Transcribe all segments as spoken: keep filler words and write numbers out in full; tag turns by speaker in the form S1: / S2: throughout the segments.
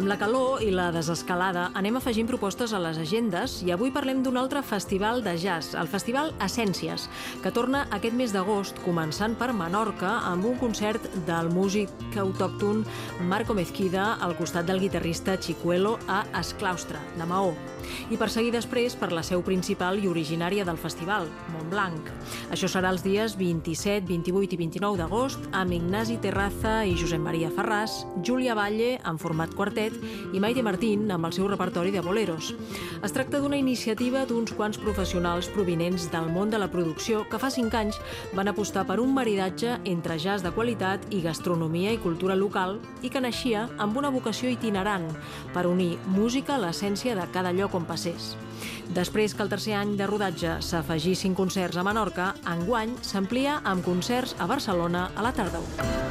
S1: Amb la calor i la desescalada anem afegint propostes a les agendes i avui parlem d'un altre festival de jazz, el Festival Essències, que torna aquest mes d'agost, començant per Menorca, amb un concert del músic autòcton Marco Mezquida al costat del guitarrista Chicuelo a Esclaustre, de Maó, i per seguir després per la seu principal i originària del festival, Montblanc. Això serà els dies vint-i-set, vint-i-vuit i vint-i-nou d'agost amb Ignasi Terraza i Josep Maria Ferràs, Júlia Valle en format quartet i Maite Martín amb el seu repertori de boleros. Es tracta d'una iniciativa d'uns quants professionals provinents del món de la producció que fa cinc anys van apostar per un maridatge entre jazz de qualitat i gastronomia i cultura local i que naixia amb una vocació itinerant per unir música a l'essència de cada lloc on passés. Després que el tercer any de rodatge s'afegissin concerts a Menorca, enguany s'amplia amb concerts a Barcelona a la tardor.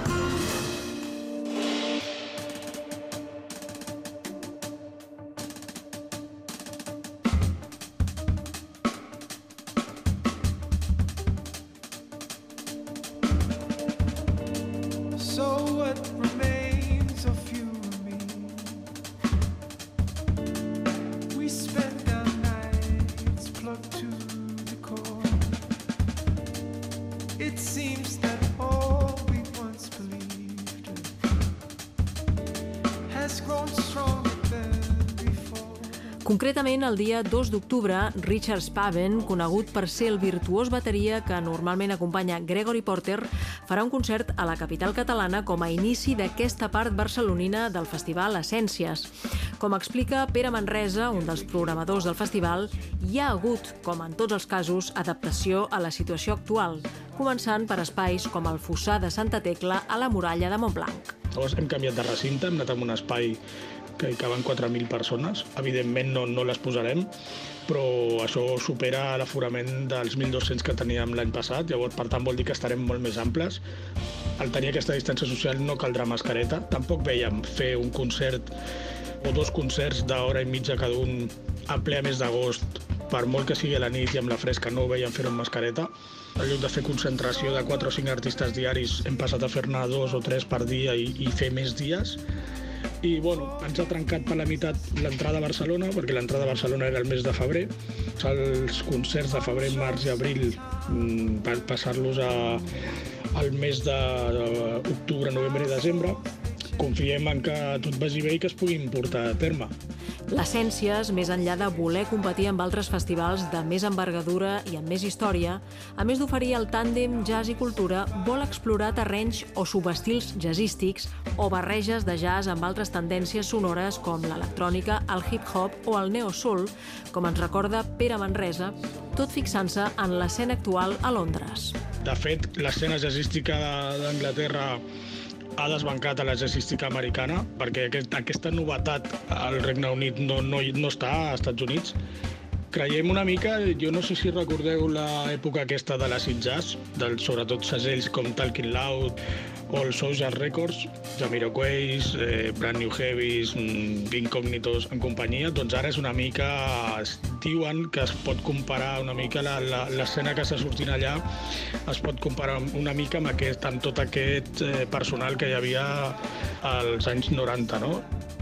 S1: Concretament, el dia dos d'octubre, Richard Spaven, conegut per ser el virtuós bateria que normalment acompanya Gregory Porter, farà un concert a la capital catalana com a inici d'aquesta part barcelonina del Festival Essències. Com explica Pere Manresa, un dels programadors del festival, hi ha hagut, com en tots els casos, adaptació a la situació actual, començant per espais com el Fossar de Santa Tecla a la muralla de Montblanc.
S2: Llavors hem canviat de recinte, hem anat a un espai que hi caben quatre mil persones. Evidentment no, no les posarem, però això supera l'aforament dels mil dos-cents que teníem l'any passat, llavors per tant vol dir que estarem molt més amples. Al tenir aquesta distància social no caldrà mascareta. Tampoc veiem fer un concert o dos concerts d'hora i mitja cada un a ple mes d'agost, per molt que sigui a la nit i amb la fresca, no ho veiem fer-ho amb mascareta. En lloc de fer concentració de quatre o cinc artistes diaris hem passat a fer-ne dos o tres per dia i, i fer més dies. I bueno, ens ha trencat per la meitat l'entrada a Barcelona, perquè l'entrada a Barcelona era el mes de febrer. Els concerts de febrer, març i abril per passar-los a, al mes d'octubre, novembre i desembre. Confiem en que tot vagi bé i que es puguin portar a terme.
S1: L'Essències, més enllà de voler competir amb altres festivals de més envergadura i amb més història, a més d'oferir el tàndem jazz i cultura, vol explorar terrenys o subestils jazzístics o barreges de jazz amb altres tendències sonores com l'electrònica, el hip-hop o el neo-soul, com ens recorda Pere Manresa, tot fixant-se en l'escena actual a Londres.
S2: De fet, l'escena jazzística d'Anglaterra ha desbancat a la jazzística americana, perquè aquest, aquesta novetat al Regne Unit no, no, no està als Estats Units. Creiem una mica, jo no sé si recordeu l'època aquesta de l'acid jazz, del, sobretot segells com Talking Loud o el Soul Jazz Records, Jamiroquai, eh, Brand New Heavies, Incognitos en companyia, doncs ara és una mica, es diuen que es pot comparar una mica l'escena que està sortint allà, es pot comparar una mica amb, aquest, amb tot aquest eh, personal que hi havia als anys noranta, no?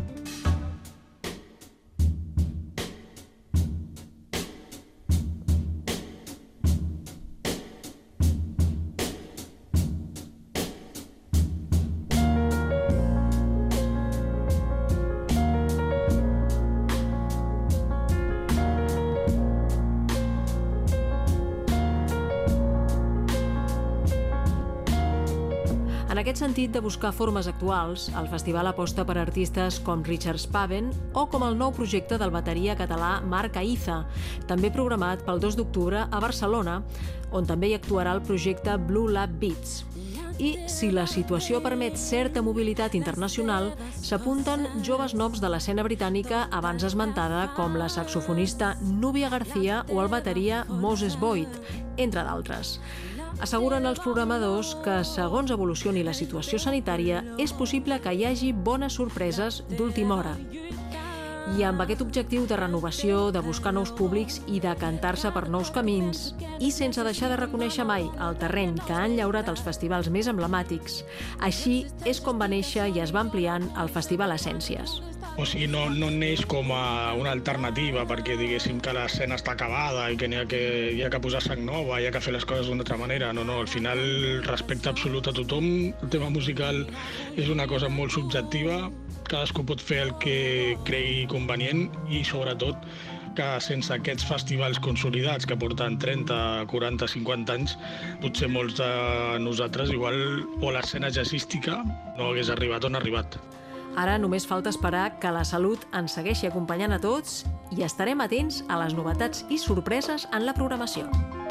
S1: En aquest sentit de buscar formes actuals, el festival aposta per artistes com Richard Spaven o com el nou projecte del bateria català Marc Aiza, també programat pel dos d'octubre a Barcelona, on també hi actuarà el projecte Blue Lab Beats. I, si la situació permet certa mobilitat internacional, s'apunten joves noms de l'escena britànica abans esmentada com la saxofonista Núbia García o el bateria Moses Boyd, entre d'altres. Asseguren els programadors que, segons evolucioni la situació sanitària, és possible que hi hagi bones sorpreses d'última hora. I amb aquest objectiu de renovació, de buscar nous públics i de cantar-se per nous camins, i sense deixar de reconèixer mai el terreny que han llaurat els festivals més emblemàtics, així és com va néixer i es va ampliant el Festival Essències.
S2: O sigui, no, no neix com a una alternativa perquè diguéssim que l'escena està acabada i que n'hi ha que, hi ha que posar sang nova, hi ha que fer les coses d'una altra manera. No, no, al final respecte absolut a tothom. El tema musical és una cosa molt subjectiva, cadascú pot fer el que cregui convenient i sobretot que sense aquests festivals consolidats que porten trenta, quaranta, cinquanta anys, potser molts de nosaltres igual o l'escena jazzística no hagués arribat on ha arribat.
S1: Ara només falta esperar que la salut ens segueixi acompanyant a tots i estarem atents a les novetats i sorpreses en la programació.